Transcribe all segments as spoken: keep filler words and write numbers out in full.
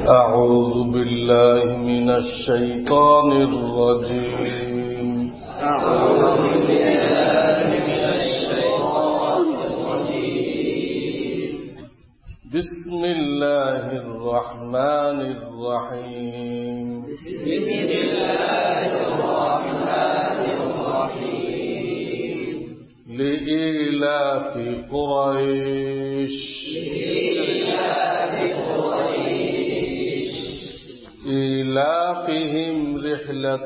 أعوذ بالله من الشيطان الرجيم أعوذ بالله من الشيطان الرجيم بسم الله الرحمن الرحيم بسم الله الرحمن الرحيم لإيلاف قريش لإيلاف قريش إيلافهم رحلة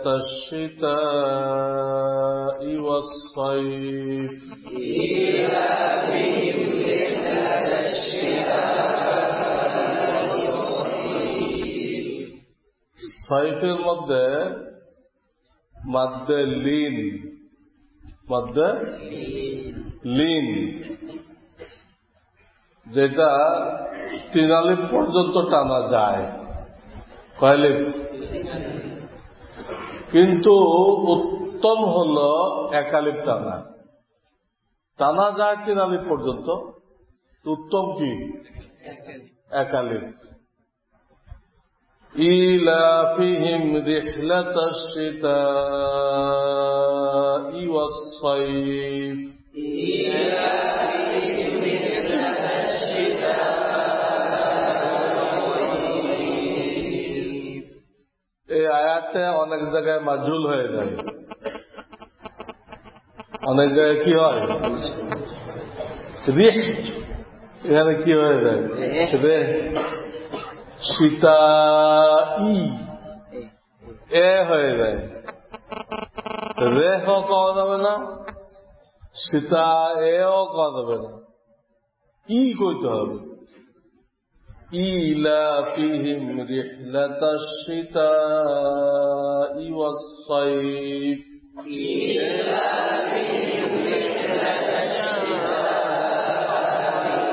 الشتاء والصيف إيلافهم رحلة الشتاء والصيف সাইফের মধ্যে মাদ্দে Lin মাদ্দে Lin যেটা তিন আলিফ পর্যন্ত টানা যায় কয় আলিফ, কিন্তু উত্তম হল এক আলিফ টানা। টানা যায় তিন আলিফ পর্যন্ত, উত্তম কি এক আলিফ। إيلافهم رحلة الشتاء والصيف إيلافهم رحلة الشتاء والصيف এই আয়াতে অনেক জায়গায় মাজহুল হয়ে যায়, অনেক জায়গায় কি হয় রিহ, এখানে কি হয়ে যায় রে, শীতাই এ হয়ে যায়, রেহ কওয়া যাবে না, শীতা এও কওয়া যাবে না, ই কইতে হবে। إيلافهم رحلة الشتاء والصيف إيلافهم رحلة الشتاء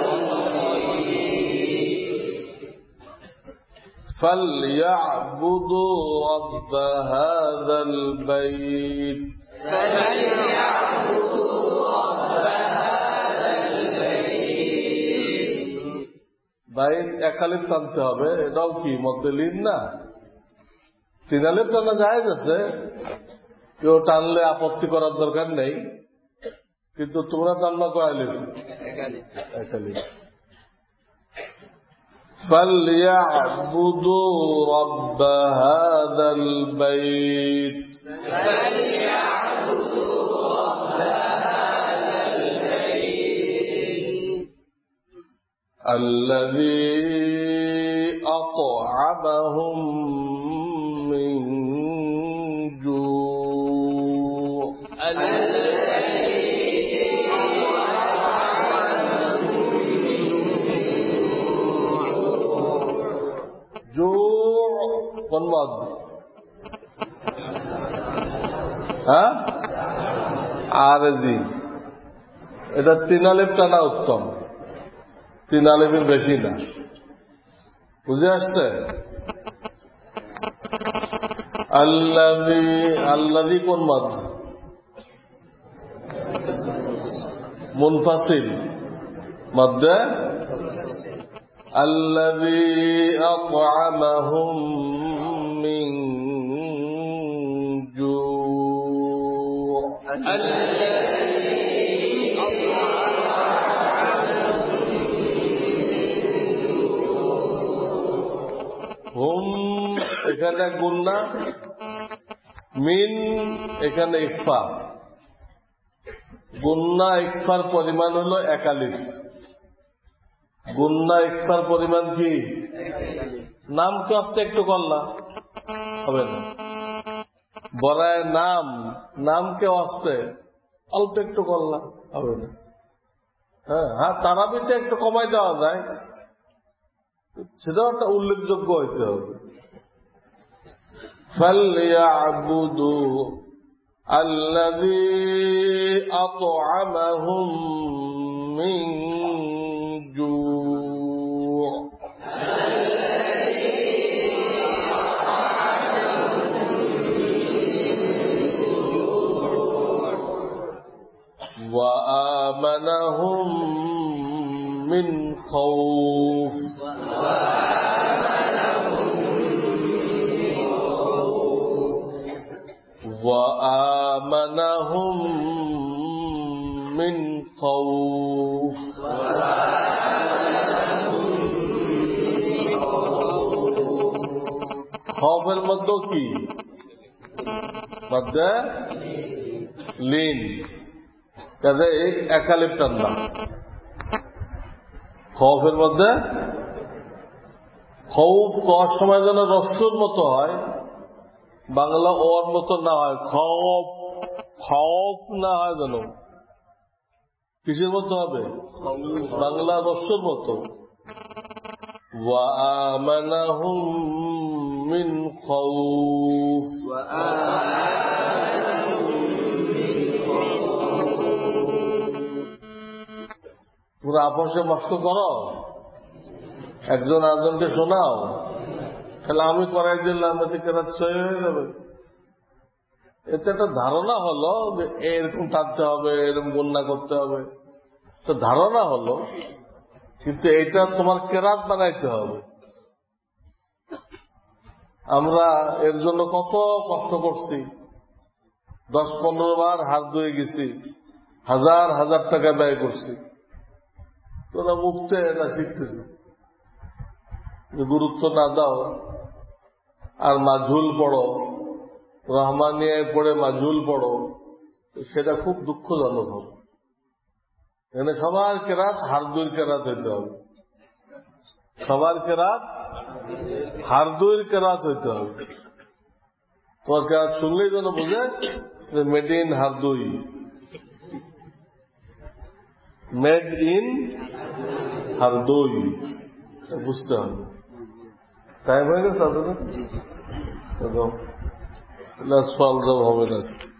والصيف فليعبدوا رب هذا البيت فليعبدوا رب هذا البيت বাইত এক আলিফ টানতে হবে, এটাও কি মধ্যে লিন না, তিন আলিফ টানা জায়েজ আছে, কেউ টানলে আপত্তি করার দরকার নেই, কিন্তু তোমরা টাননা কয় আলিফ, এক আলিফ। فليعبدوا رب هذا البيت فليعبدوا رب هذا البيت الذي أطعمهم من جوع جوع কোন মদ, হ্যাঁ আরজি, এটা তিন আলিফ টানা উত্তম, তিন আলিফের বেশি না, বুঝে আসছে। আল্লাযী, আল্লাযী কোন মদ, মুনফাসিল মধ্যে, الذي أطعمهم من جوع হুম এখানে গুন্না, মিন এখানে ইকফা, গুন্না ইকফার পরিমাণ হলো এক আলিফ, গুন্না ইকফার পরিমাণ কি, নামকে আসতে একটু করলা হবে না, বলায় নাম, নামকে আসতে অল্প একটু করলা হবে না, হ্যাঁ হ্যাঁ তারাবিতে একটু কমাই দেওয়া যায়, সেটাও একটা উল্লেখযোগ্য হইতে হবে। فَلْيَعْبُدُوا الَّذِي أَطْعَمَهُم مِّن جُوعٍ وآمنهم من خوف وآمنهم وآمنهم من خوف খৌফের মধ্যে কি মধ্যে লিন কাজে একালিপ টান্না খৌফের মধ্যে খৌফ কর সময় যেন রস্যুর মতো হয়, বাংলা ওর মতো না হয়, খৌফ খৌফ না হয় যেন কিসের মতো হবে, বাংলা রস্যুর মতো। وآمنهم من خوف পুরো আপসে মস্ক করো, একজন আরেকজনকে শোনাও, তাহলে আমি করাই দিলাম, এতে কেরাত সহি হয়ে যাবে। এতে একটা ধারণা হলো যে এরকম টানতে হবে, এরকম বন্যা করতে হবে, তো ধারণা হলো, কিন্তু এটা তোমার কেরাত বানাইতে হবে। আমরা এর জন্য কত কষ্ট করছি, দশ পনেরো বার হাত ধুয়ে গেছি, হাজার হাজার টাকা ব্যয় করছি, তোরা মুফতে এটা শিখতেছি। গুরুত্ব না দাও আর মাঝুল পড়ো, রহমানিয়ায় পড়ে মাঝুল পড়ো, সেটা খুব দুঃখজনক হবে। এখানে সবার কেরাত হারদুইর কেরাত হইতে হবে, সবার কেরাত হারদুইর কেরাত হইতে হবে। তোমার কেরাত শুনলেই যেন বুঝে যে made in Hardoi, made in Hardoi, বুঝতে হবে। টাইম হয়ে গেছে, সলভ হবে না।